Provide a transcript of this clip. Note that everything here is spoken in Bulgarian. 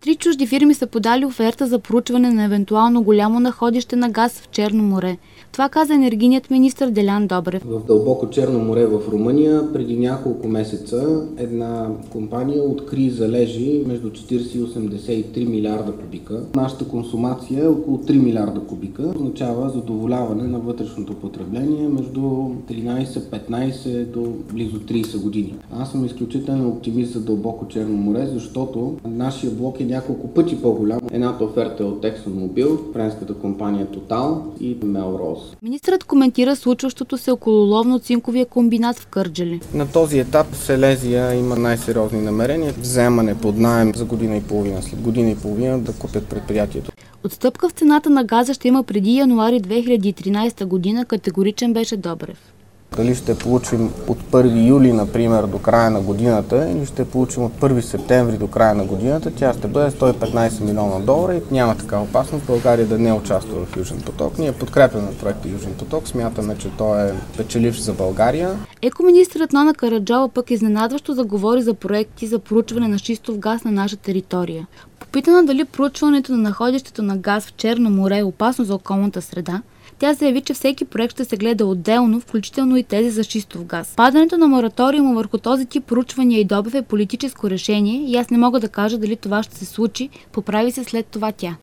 3 чужди фирми са подали оферта за проучване на евентуално голямо находище на газ в Черно море. Това каза енергийният министър Делян Добрев. В дълбоко Черно море в Румъния преди няколко месеца една компания откри залежи между 40 и 83 милиарда кубика. Нашата консумация е около 3 милиарда кубика. Означава задоволяване на вътрешното потребление между 13-15 до близо 30 години. Аз съм изключително оптимист за дълбоко Черно море, защото нашия блок е няколко пъти по-голям. Едната оферта е от ExxonMobil, френската компания Total и Melrose. Министърът коментира случващото се около ловно-цинковия комбинат в Кърджали. На този етап Селезия има най-сериозни намерения. Вземане под наем за година и половина. След година и половина да купят предприятието. Отстъпка в цената на газа ще има преди януари 2013 година, категоричен беше Добрев. Дали ще получим от 1 юли, например, до края на годината, или ще получим от 1 септември до края на годината, тя ще бъде 115 милиона долара и няма такава опасност България да не участва в Южен поток. Ние подкрепяме проекта Южен поток, смятаме, че той е печеливш за България. Екоминистрът Нона Караджова пък изненадващо заговори за проекти за проучване на шистов газ на наша територия. Попитана дали проучването на находището на газ в Черно море е опасно за околната среда, тя заяви, че всеки проект ще се гледа отделно, включително и тези за шистов газ. Падането на мораториума върху този тип проучвания и добив е политическо решение и аз не мога да кажа дали това ще се случи, поправи се след това тя.